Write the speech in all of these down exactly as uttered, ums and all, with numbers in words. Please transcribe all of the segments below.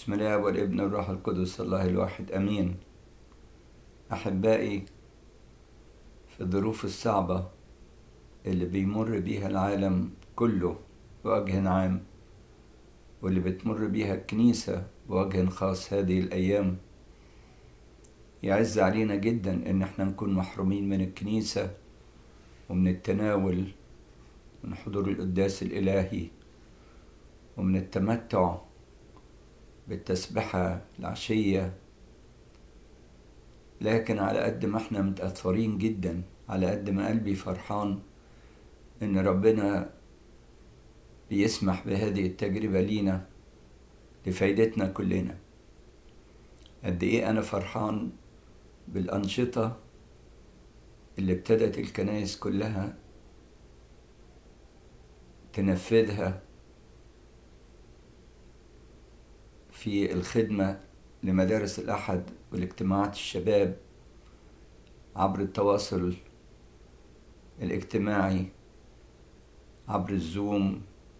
بسم الله والابن والروح القدس الله الواحد أمين. أحبائي، في الظروف الصعبة اللي بيمر بيها العالم كله بوجه عام، واللي بتمر بيها الكنيسة بوجه خاص هذه الأيام، يعز علينا جدا إن احنا نكون محرومين من الكنيسة ومن التناول ومن حضور القداس الإلهي ومن التمتع بالتسبحة العشية. لكن على قد ما احنا متأثرين جدا، على قد ما قلبي فرحان ان ربنا بيسمح بهذه التجربة لينا لفايدتنا كلنا. قد ايه انا فرحان بالأنشطة اللي ابتدت الكنائس كلها تنفذها في الخدمة لمدارس الأحد والاجتماعات الشباب عبر التواصل الاجتماعي، عبر الزوم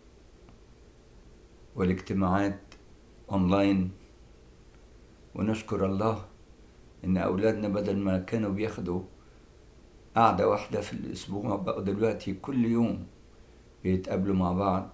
والاجتماعات أونلاين. ونشكر الله إن أولادنا بدل ما كانوا بياخدوا قعدة واحدة في الأسبوع، بقوا دلوقتي كل يوم بيتقابلوا مع بعض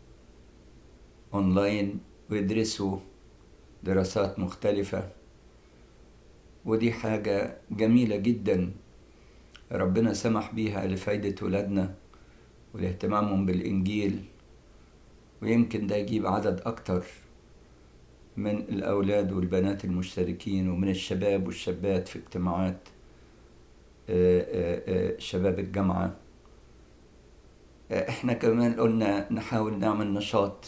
أونلاين ويدرسوا دراسات مختلفة. ودي حاجة جميلة جدا ربنا سمح بيها لفايدة ولادنا ولاهتمامهم بالإنجيل، ويمكن ده يجيب عدد أكتر من الأولاد والبنات المشتركين ومن الشباب والشابات في اجتماعات شباب الجامعة. احنا كمان قلنا نحاول نعمل نشاط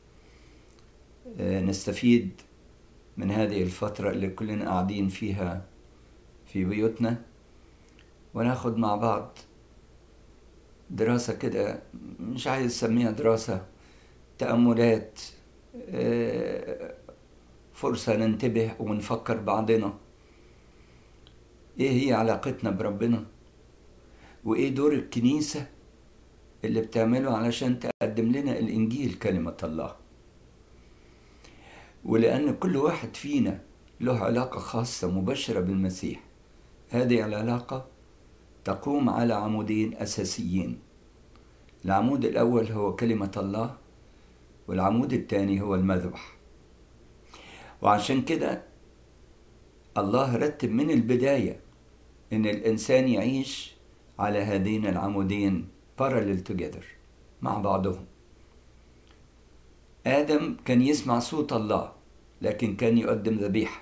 نستفيد من هذه الفترة اللي كلنا قاعدين فيها في بيوتنا، وناخد مع بعض دراسة كده، مش عايز اسميها دراسة، تأملات، فرصة ننتبه ونفكر بعضنا ايه هي علاقتنا بربنا، وايه دور الكنيسة اللي بتعمله علشان تقدم لنا الإنجيل كلمة الله. ولأن كل واحد فينا له علاقة خاصة مباشرة بالمسيح، هذه العلاقة تقوم على عمودين أساسيين. العمود الأول هو كلمة الله، والعمود الثاني هو المذبح. وعشان كده الله رتب من البداية إن الإنسان يعيش على هذين العمودين parallel together مع بعضهم. آدم كان يسمع صوت الله لكن كان يقدم ذبيحة.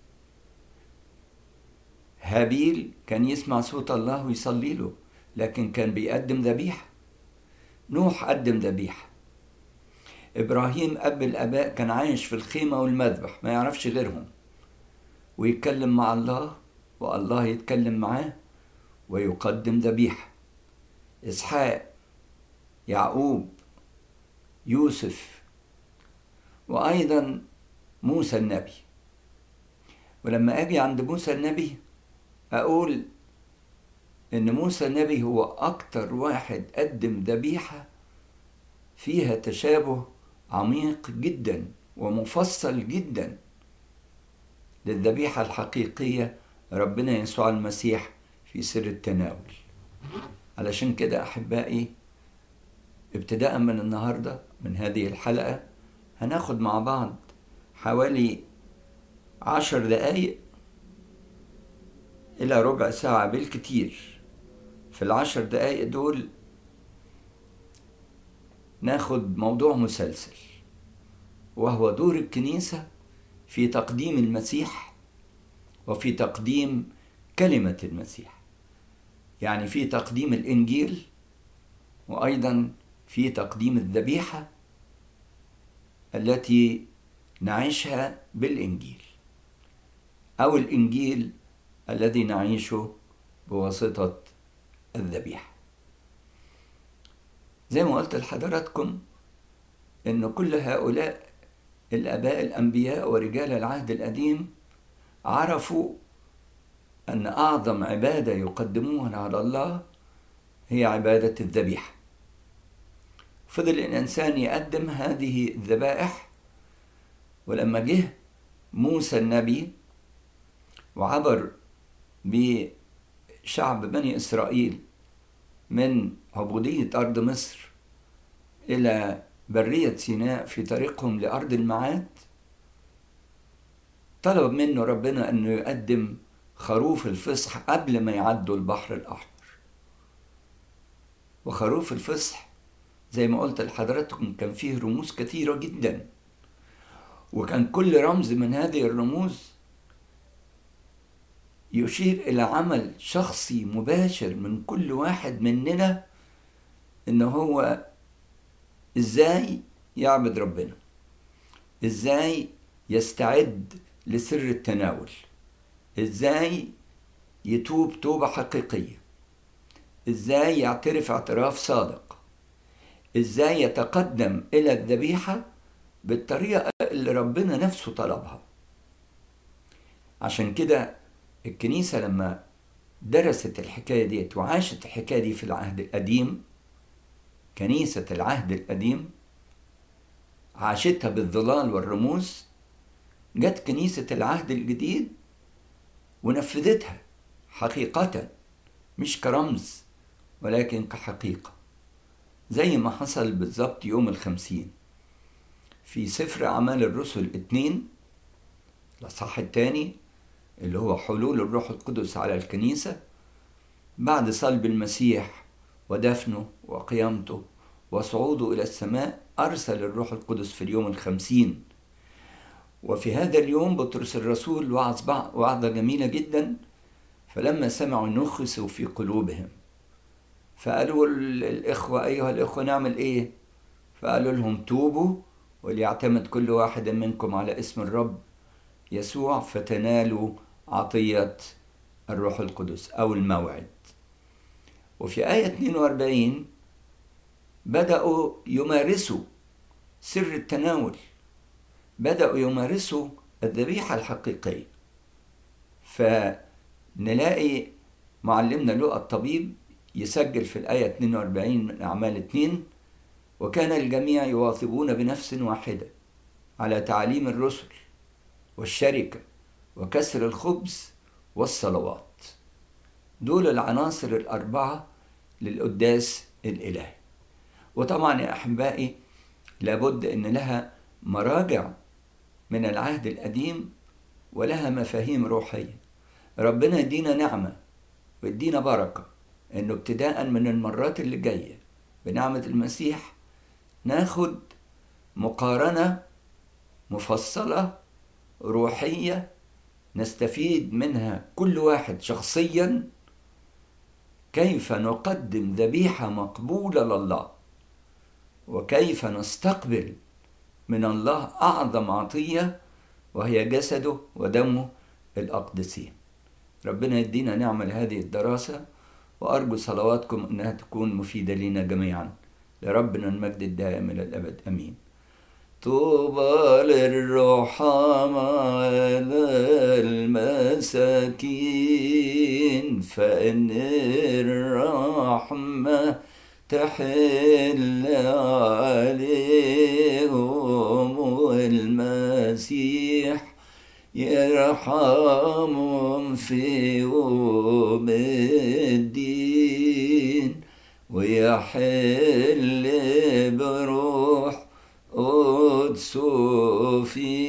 هابيل كان يسمع صوت الله ويصلي له لكن كان بيقدم ذبيحة. نوح قدم ذبيحة. إبراهيم أب الآباء كان عايش في الخيمة والمذبح، ما يعرفش غيرهم، ويتكلم مع الله والله يتكلم معاه ويقدم ذبيحة. إسحاق، يعقوب، يوسف، وأيضا موسى النبي. ولما أجي عند موسى النبي أقول إن موسى النبي هو أكتر واحد قدم ذبيحة فيها تشابه عميق جدا ومفصل جدا للذبيحة الحقيقية ربنا يسوع المسيح في سر التناول. علشان كده أحبائي، ابتداء من النهاردة من هذه الحلقة هناخد مع بعض حوالي عشر دقايق إلى ربع ساعة بالكتير. في العشر دقايق دول ناخد موضوع مسلسل، وهو دور الكنيسة في تقديم المسيح وفي تقديم كلمة المسيح، يعني في تقديم الإنجيل وأيضا في تقديم الذبيحة التي نعيشها بالإنجيل، أو الإنجيل الذي نعيشه بواسطة الذبيحة. زي ما قلت لحضراتكم إن كل هؤلاء الآباء الأنبياء ورجال العهد القديم عرفوا أن أعظم عبادة يقدمونها على الله هي عبادة الذبيحة. فضل الإنسان يقدم هذه الذبائح ولما جه موسى النبي وعبر بشعب بني إسرائيل من عبودية أرض مصر إلى برية سيناء في طريقهم لأرض الميعاد، طلب منه ربنا أنه يقدم خروف الفصح قبل ما يعدوا البحر الأحمر. وخروف الفصح زي ما قلت لحضراتكم كان فيه رموز كثيرة جدا، وكان كل رمز من هذه الرموز يشير إلى عمل شخصي مباشر من كل واحد مننا، إنه هو إزاي يعبد ربنا، إزاي يستعد لسر التناول، إزاي يتوب توبة حقيقية، إزاي يعترف اعتراف صادق، إزاي يتقدم إلى الذبيحة بالطريقة اللي ربنا نفسه طلبها. عشان كده الكنيسة لما درست الحكاية دي وعاشت الحكاية دي في العهد القديم، كنيسة العهد القديم عاشتها بالظلال والرموز، جت كنيسة العهد الجديد ونفذتها حقيقة، مش كرمز ولكن كحقيقة، زي ما حصل بالضبط يوم الخمسين في سفر أعمال الرسل اتنين الأصحاح الثاني، اللي هو حلول الروح القدس على الكنيسة بعد صلب المسيح ودفنه وقيامته وصعوده إلى السماء. أرسل الروح القدس في اليوم الخمسين، وفي هذا اليوم بطرس الرسول وعظ وعظة جميلة جدا، فلما سمعوا نخسوا في قلوبهم، فقالوا الإخوة أيها الإخوة نعمل إيه؟ فقالوا لهم توبوا وليعتمد كل واحد منكم على اسم الرب يسوع فتنالوا عطية الروح القدس أو الموعد. وفي آية اثنين وأربعين بدأوا يمارسوا سر التناول، بدأوا يمارسوا الذبيحة الحقيقية. فنلاقي معلمنا لوقا الطبيب يسجل في الآية اثنين وأربعين من أعمال اثنين: وكان الجميع يواظبون بنفس واحدة على تعليم الرسل والشركة وكسر الخبز والصلوات. دول العناصر الأربعة للقداس الإلهي. وطبعا يا أحبائي لابد أن لها مراجع من العهد القديم ولها مفاهيم روحية. ربنا يدينا نعمة ويدينا بركة أنه ابتداء من المرات اللي جاية بنعمة المسيح ناخد مقارنة مفصلة روحية نستفيد منها كل واحد شخصيا كيف نقدم ذبيحة مقبولة لله، وكيف نستقبل من الله أعظم عطية وهي جسده ودمه الأقدسين. ربنا يدينا نعمة لهذه الدراسة، وأرجو صلواتكم أنها تكون مفيدة لنا جميعا. لربنا المجد الدائم إلى الأبد أمين. طوبى للرحماء المساكين فإن الرحمة تحل عليهم، والمسيح يرحمهم في يوم الدين ويحل بروح قدسه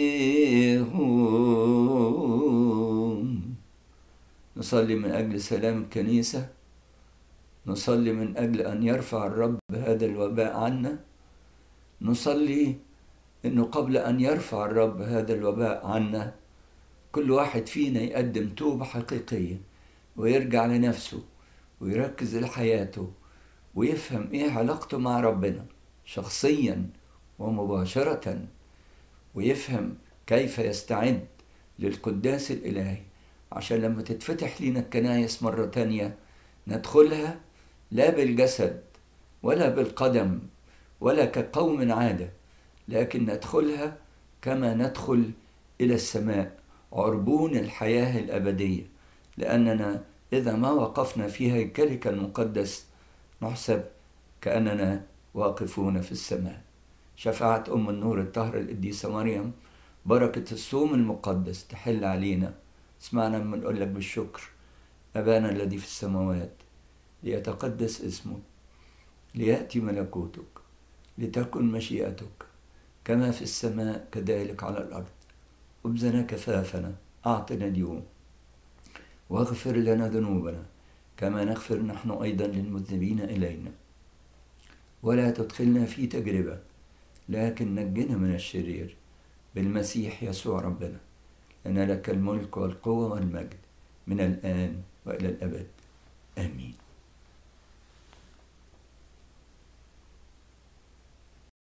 فيهم. نصلي من أجل سلام الكنيسة، نصلي من أجل أن يرفع الرب هذا الوباء عنا، نصلي أنه قبل أن يرفع الرب هذا الوباء عنا كل واحد فينا يقدم توبة حقيقية ويرجع لنفسه ويركز لحياته ويفهم إيه علاقته مع ربنا شخصيا ومباشرة، ويفهم كيف يستعد للقداس الإلهي عشان لما تتفتح لنا الكنائس مرة تانية ندخلها لا بالجسد ولا بالقدم ولا كقوم عادة، لكن ندخلها كما ندخل إلى السماء عربون الحياة الأبدية، لأننا إذا ما وقفنا في هيكلك المقدس نحسب كأننا واقفون في السماء. شفاعة أم النور الطاهرة القديسة مريم بركة الصوم المقدس تحل علينا. اسمعنا لما نقول لك بالشكر: أبانا الذي في السماوات، ليتقدس اسمك، ليأتي ملكوتك، لتكن مشيئتك كما في السماء كذلك على الأرض. خبزنا كفافنا أعطنا اليوم، واغفر لنا ذنوبنا كما نغفر نحن أيضا للمذنبين إلينا، ولا تدخلنا في تجربة لكن نجنا من الشرير، بالمسيح يسوع ربنا، لأن لك الملك والقوة والمجد من الآن وإلى الأبد. آمين.